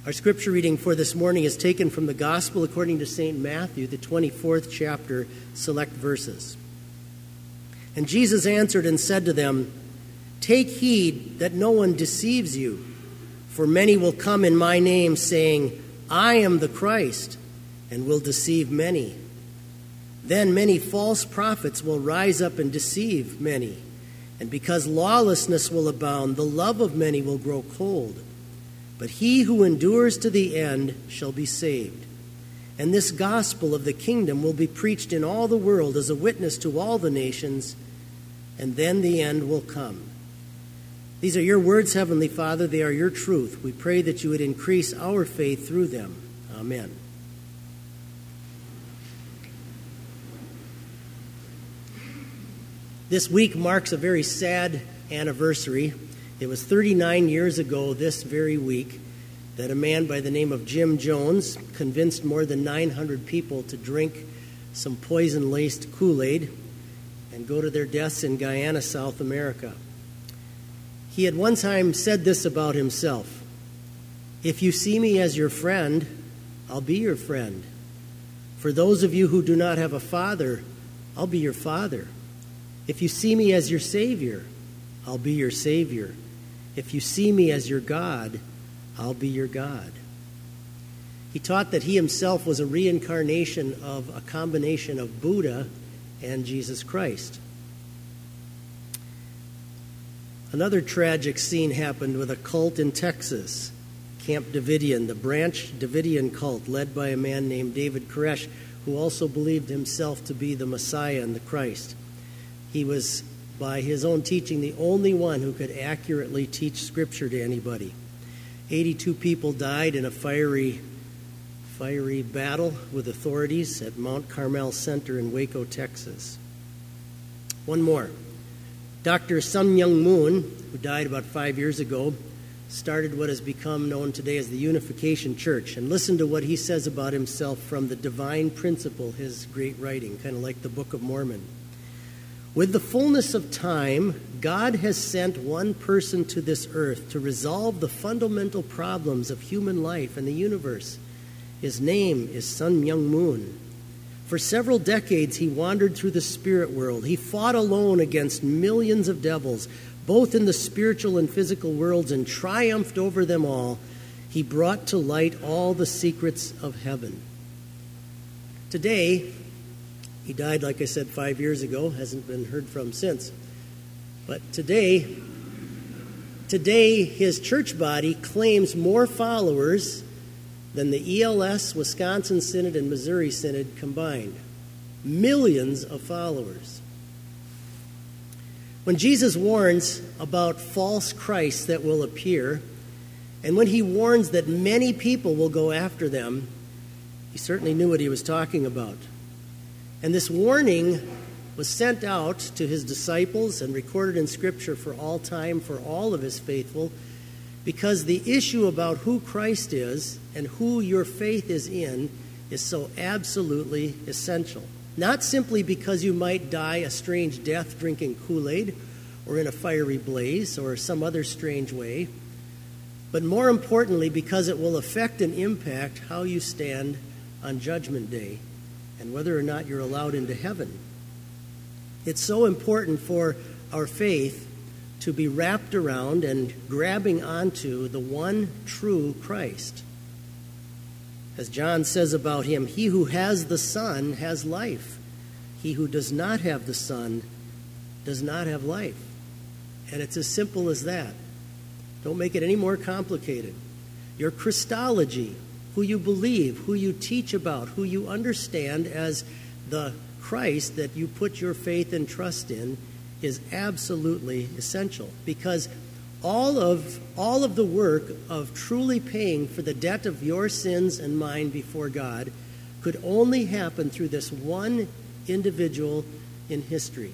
Our scripture reading for this morning is taken from the Gospel according to St. Matthew, the 24th chapter, select verses. And Jesus answered and said to them, "Take heed that no one deceives you, for many will come in my name, saying, 'I am the Christ,' and will deceive many. Then many false prophets will rise up and deceive many. And because lawlessness will abound, the love of many will grow cold. But he who endures to the end shall be saved. And this gospel of the kingdom will be preached in all the world as a witness to all the nations, and then the end will come." These are your words, Heavenly Father. They are your truth. We pray that you would increase our faith through them. Amen. This week marks a very sad anniversary. It was 39 years ago this very week that a man by the name of Jim Jones convinced more than 900 people to drink some poison-laced Kool-Aid and go to their deaths in Guyana, South America. He had one time said this about himself: "If you see me as your friend, I'll be your friend. For those of you who do not have a father, I'll be your father. If you see me as your Savior, I'll be your Savior. If you see me as your God, I'll be your God." He taught that he himself was a reincarnation of a combination of Buddha and Jesus Christ. Another tragic scene happened with a cult in Texas, Camp Davidian, the Branch Davidian cult led by a man named David Koresh, who also believed himself to be the Messiah and the Christ. He was, by his own teaching, the only one who could accurately teach Scripture to anybody. 82 people died in a fiery battle with authorities at Mount Carmel Center in Waco, Texas. One more. Dr. Sun Myung Moon, who died about 5 years ago, started what has become known today as the Unification Church. And listen to what he says about himself from the Divine Principle, his great writing, kind of like the Book of Mormon. "With the fullness of time, God has sent one person to this earth to resolve the fundamental problems of human life and the universe. His name is Sun Myung Moon. For several decades, he wandered through the spirit world. He fought alone against millions of devils, both in the spiritual and physical worlds, and triumphed over them all. He brought to light all the secrets of heaven." Today, he died, like I said, 5 years ago, hasn't been heard from since. But today, his church body claims more followers than the ELS, Wisconsin Synod, and Missouri Synod combined. Millions of followers. When Jesus warns about false Christs that will appear, and when he warns that many people will go after them, he certainly knew what he was talking about. And this warning was sent out to his disciples and recorded in Scripture for all time for all of his faithful, because the issue about who Christ is and who your faith is in is so absolutely essential. Not simply because you might die a strange death drinking Kool-Aid or in a fiery blaze or some other strange way, but more importantly because it will affect and impact how you stand on Judgment Day and whether or not you're allowed into heaven. It's so important for our faith to be wrapped around and grabbing onto the one true Christ. As John says about him, "He who has the Son has life. He who does not have the Son does not have life." And it's as simple as that. Don't make it any more complicated. Your Christology, who you believe, who you teach about, who you understand as the Christ that you put your faith and trust in, is absolutely essential, because all of the work of truly paying for the debt of your sins and mine before God could only happen through this one individual in history.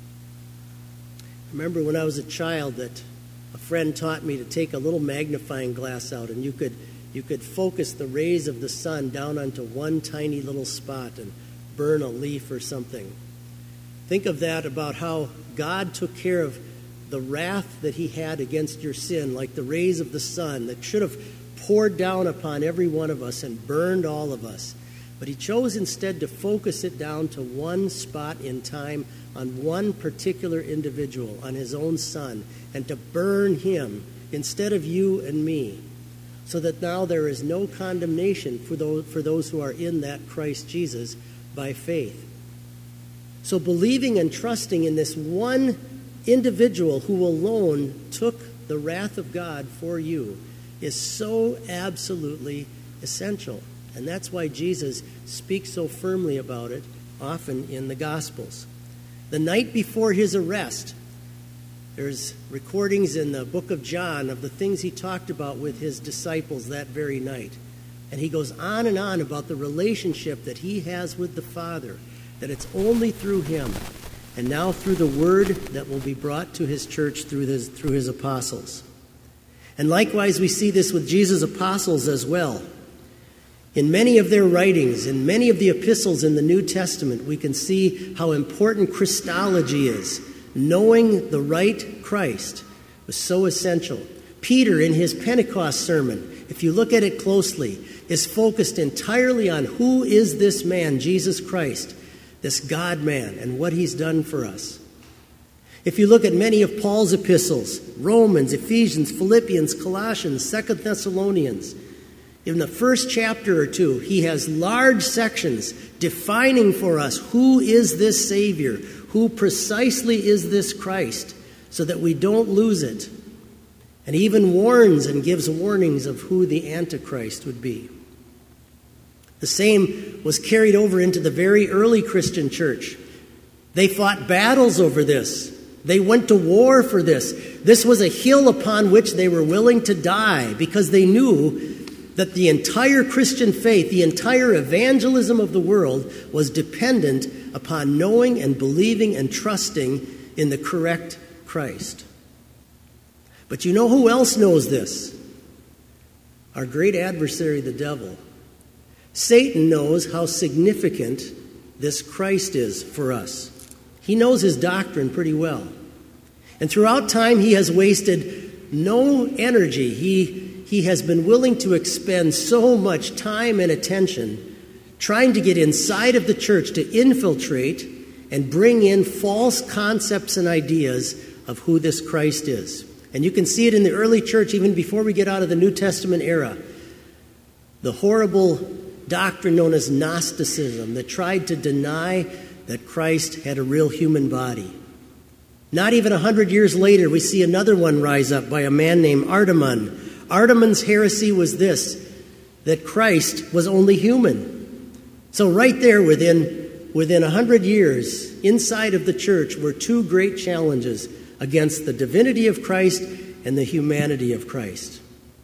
I remember when I was a child that a friend taught me to take a little magnifying glass out, and you could focus the rays of the sun down onto one tiny little spot and burn a leaf or something. Think of that, about how God took care of the wrath that he had against your sin, like the rays of the sun that should have poured down upon every one of us and burned all of us. But he chose instead to focus it down to one spot in time, on one particular individual, on his own Son, and to burn him instead of you and me, so that now there is no condemnation for those who are in that Christ Jesus by faith. So believing and trusting in this one individual who alone took the wrath of God for you is so absolutely essential. And that's why Jesus speaks so firmly about it, often in the Gospels. The night before his arrest, there's recordings in the book of John of the things he talked about with his disciples that very night. And he goes on and on about the relationship that he has with the Father, that it's only through him, and now through the word that will be brought to his church through his apostles. And likewise, we see this with Jesus' apostles as well. In many of their writings, in many of the epistles in the New Testament, we can see how important Christology is. Knowing the right Christ was so essential. Peter, in his Pentecost sermon, if you look at it closely, is focused entirely on who is this man, Jesus Christ, this God-man, and what he's done for us. If you look at many of Paul's epistles, Romans, Ephesians, Philippians, Colossians, 2 Thessalonians, in the first chapter or two, he has large sections defining for us who is this Savior, who precisely is this Christ, so that we don't lose it. And he even warns and gives warnings of who the Antichrist would be. The same was carried over into the very early Christian church. They fought battles over this. They went to war for this. This was a hill upon which they were willing to die because they knew that the entire Christian faith, the entire evangelism of the world was dependent upon knowing and believing and trusting in the correct Christ. But you know who else knows this? Our great adversary, the devil. Satan knows how significant this Christ is for us. He knows his doctrine pretty well. And throughout time, he has wasted no energy. He has been willing to expend so much time and attention trying to get inside of the church to infiltrate and bring in false concepts and ideas of who this Christ is. And you can see it in the early church even before we get out of the New Testament era. The horrible doctrine known as Gnosticism that tried to deny that Christ had a real human body. Not even 100 years later, we see another one rise up by a man named Artemon. Artemon's heresy was this, that Christ was only human. So right there within 100 years, inside of the church were two great challenges against the divinity of Christ and the humanity of Christ.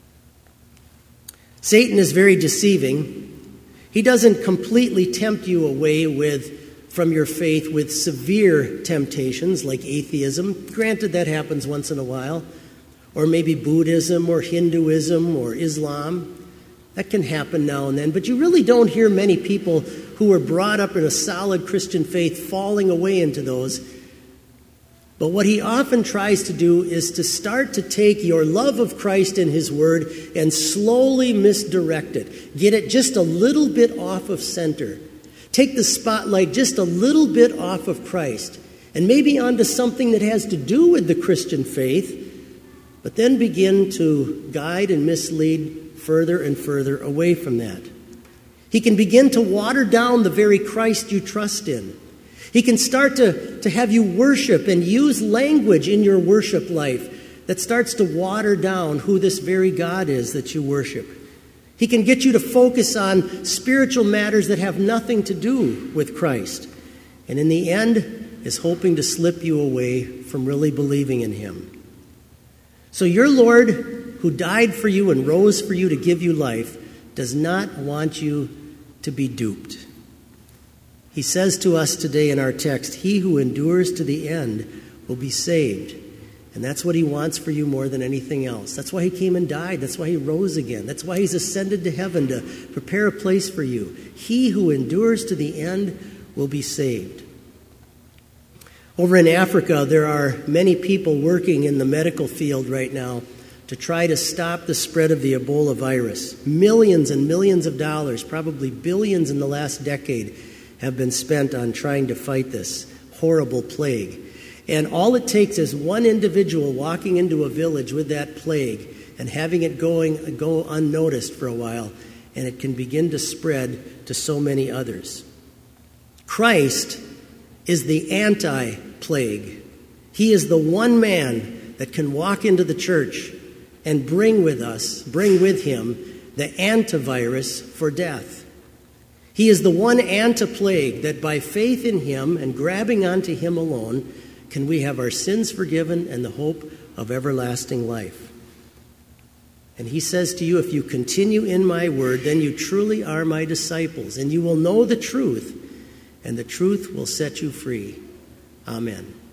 Satan is very deceiving. He doesn't completely tempt you away from your faith with severe temptations like atheism. Granted, that happens once in a while. Or maybe Buddhism or Hinduism or Islam. That can happen now and then. But you really don't hear many people who were brought up in a solid Christian faith falling away into those. But what he often tries to do is to start to take your love of Christ and his word and slowly misdirect it. Get it just a little bit off of center. Take the spotlight just a little bit off of Christ and maybe onto something that has to do with the Christian faith, but then begin to guide and mislead further and further away from that. He can begin to water down the very Christ you trust in. He can start to have you worship and use language in your worship life that starts to water down who this very God is that you worship. He can get you to focus on spiritual matters that have nothing to do with Christ. And in the end, is hoping to slip you away from really believing in him. So your Lord, who died for you and rose for you to give you life, does not want you to be duped. He says to us today in our text, he who endures to the end will be saved. And that's what he wants for you more than anything else. That's why he came and died. That's why he rose again. That's why he's ascended to heaven to prepare a place for you. He who endures to the end will be saved. Over in Africa, there are many people working in the medical field right now to try to stop the spread of the Ebola virus. Millions and millions of dollars, probably billions in the last decade, have been spent on trying to fight this horrible plague. And all it takes is one individual walking into a village with that plague and having it go unnoticed for a while, and it can begin to spread to so many others. Christ is the anti-plague. He is the one man that can walk into the church and bring with him the antivirus for death. He is the one anti-plague that by faith in him and grabbing onto him alone can we have our sins forgiven and the hope of everlasting life. And he says to you, if you continue in my word, then you truly are my disciples, and you will know the truth, and the truth will set you free. Amen.